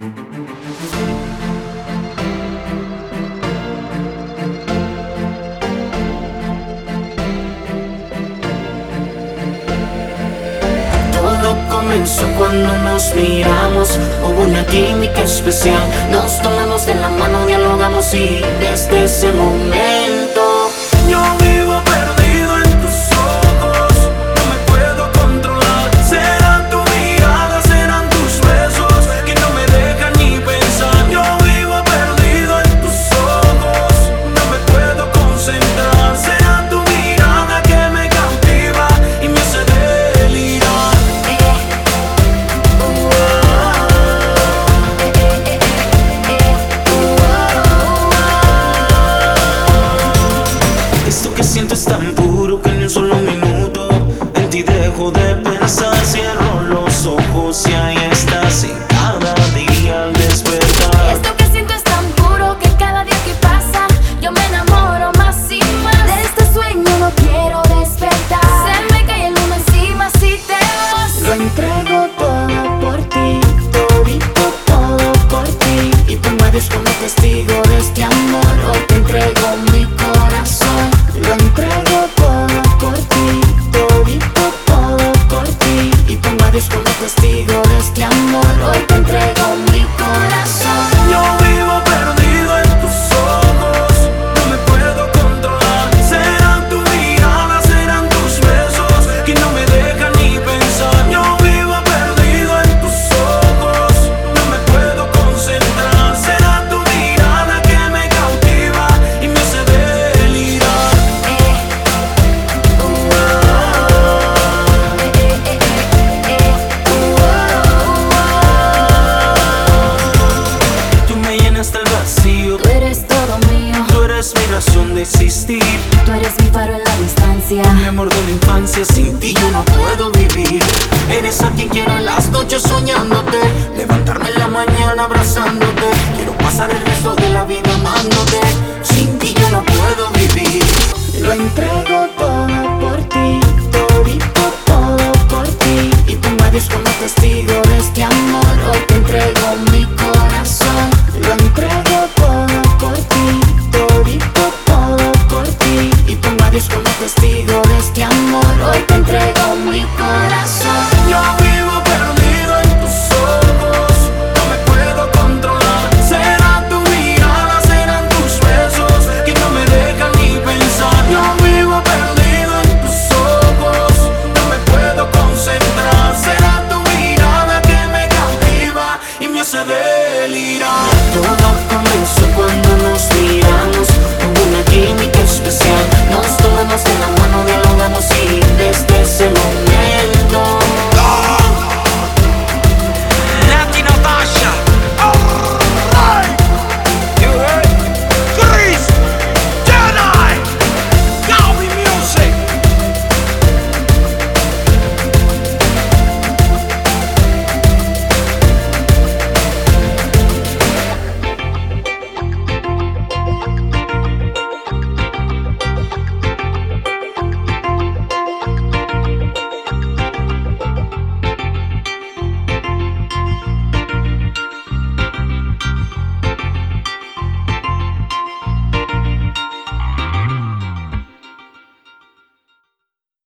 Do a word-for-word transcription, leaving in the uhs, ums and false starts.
Todo comenzó cuando nos miramos, hubo una química especial. Nos tomamos de la mano, dialogamos y desde ese momento yo vivo perdido en tus ojos. No me puedo controlar. Será tu mirada, serán tus besos que no me dejan ni pensar. Yo vivo perdido en tus ojos, no me puedo concentrar. Será tu mirada que me cautiva y me hace delirar. Esto que siento es tan puro que en un solo minuto en ti dejo de pensar. Cierro los ojos y ahí estás en cada día al despertar. Esto que siento es tan puro que cada día que pasa yo me enamoro más y más. De este sueño no quiero despertar. Se me cae el mundo encima si te vas. Lo entrego todo por ti, todito todo por ti. Y pongo a Dios como testigo de este amor. Hoy te entrego mi corazón. Lo entrego todo por ti, todito todo por ti. Y pongo a Dios como testigo de este amor. Hoy te entrego mi corazón. Yo vivo perdido en tus ojos, no me puedo controlar. Serán tu mirada, serán tus besos que no me dejan ni pensar. Yo vivo perdido en tus ojos, no me puedo concentrar. Será tu mirada que me cautiva y me hace delirar. Tú me llenas del vacío, Tú eres todo mío, tú eres mi razón de existir. tú eres mi faro en la distancia. Mi amor de la infancia, sin ti yo no puedo vivir. Eres a quien quiero en las noches soñándote, levantarme en la mañana abrazándote. Quiero pasar el resto de la vida amándote. Sin ti yo no puedo vivir. Lo entrego todo por ti, todito todo por ti. Y pongo a Dios como testigo de este amor. Hoy te entrego mi corazón. Lo entrego todo por ti, todito todo por ti. Y pongo a Dios como testigo de este amor. Hoy te entrego mi corazón. Yo vivo perdido en tus ojos, no me puedo controlar. Será tu mirada, serán tus besos que no me dejan ni pensar. Yo vivo perdido en tus ojos, no me puedo concentrar. Será tu mirada que me cautiva y me hace delirar. Todo